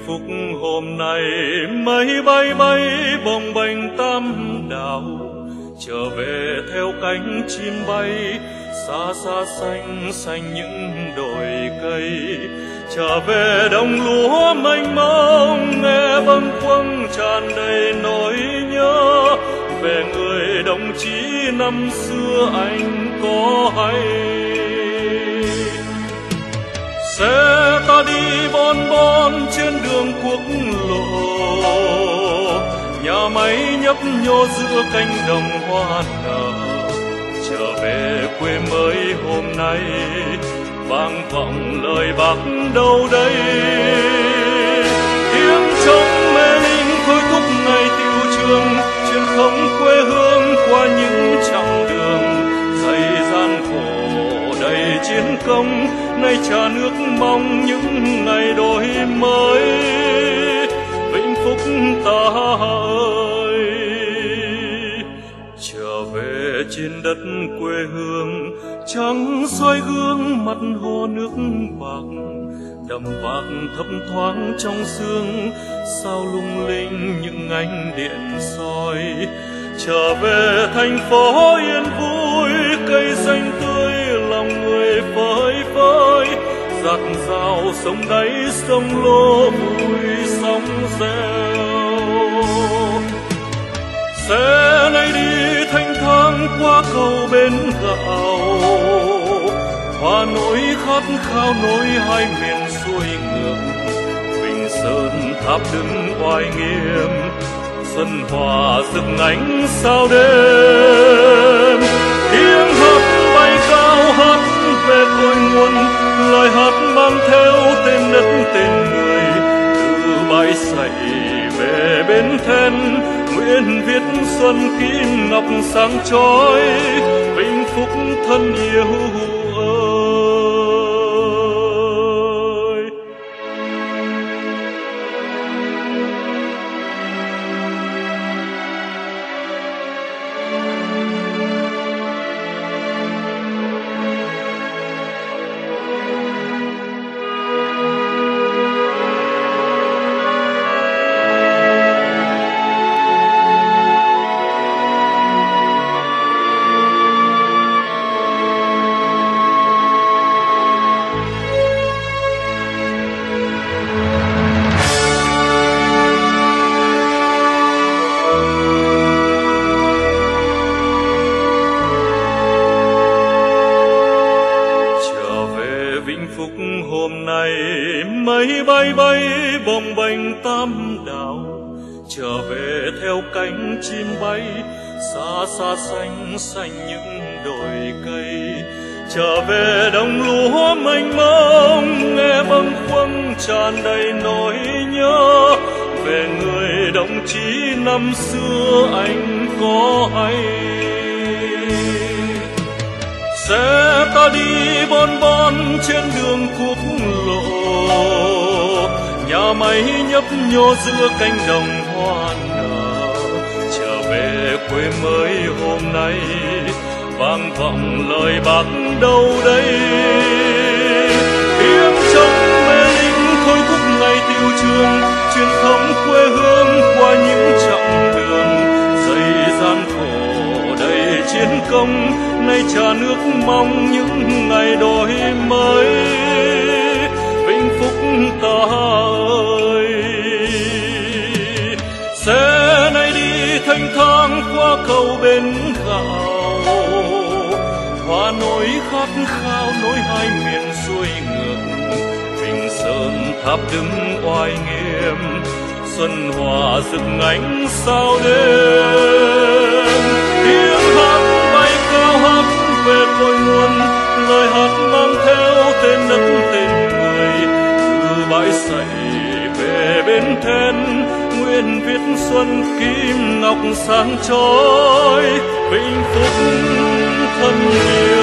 phúc hôm nay mây bay bay bồng bềnh tam đảo, trở về theo cánh chim bay xa xa xanh xanh những đồi cây, trở về đồng lúa mênh mông nghe bâng khuâng tràn đầy nỗi nhớ về người đồng chí năm xưa anh có hay. Xe ta đi bon bon trên đường quốc lộ, nhà máy nhấp nhô giữa cánh đồng hoa nở, trở về quê mới hôm nay vang vọng lời bác đâu đây. Tiếng trống mê linh thôi thúc ngày tựu trường, truyền không quê hương qua những chặng đường dày gian khổ đầy chiến công, nay trà nước mong những ngày đổi mới. Vĩnh Phúc ta ơi, trở về trên đất quê hương trắng soi gương mặt hồ nước bạc, đầm bạc thấp thoáng trong sương sao lung linh những ánh điện soi. Trở về thành phố yên vui cây xanh tươi lòng người phơi phới, giặt rào sông đáy sông Lô vui sóng reo. Xe này đi thanh thang qua cầu bến gạo, hoa nỗi khát khao nối hai miền xuôi ngược. Bình Sơn tháp đứng oai nghiêm, xuân hòa rực ánh sao đêm. Tiếng hát bay cao hát về cội nguồn, lời hát mang theo tên đất tên người. Từ bãi sậy về bến then, nguyện viết xuân kim ngọc sáng chói. Vĩnh Phúc thân yêu hôm nay mây bay bay bồng bềnh tam đảo, trở về theo cánh chim bay xa xa xanh xanh những đồi cây, trở về đồng lúa mênh mông nghe bâng khuâng tràn đầy nỗi nhớ về người đồng chí năm xưa anh có hay. Xe ta đi bon bon trên đường quốc lộ, nhà máy nhấp nhô giữa cánh đồng hoa nở, trở về quê mới hôm nay vang vọng lời bác đâu đây. Tiếng trống mê linh thôi thúc ngày tựu trường, truyền thống quê hương qua những chặng đường dày gian khổ đầy chiến công, nay trà nước mong những ngày đổi mới. Vĩnh Phúc ta ơi, xe này đi thanh thang qua cầu bến gạo, hoa nỗi khát khao nối hai miền xuôi ngược. Bình Sơn tháp đứng oai nghiêm, xuân hòa rực ánh sao đêm. Tiếng hát bay cao hát về cội nguồn, lời hát mang theo tên đất tên người. Từ bãi sậy về bến then, nguyện viết xuân kim ngọc sáng chói. Vĩnh Phúc thân yêu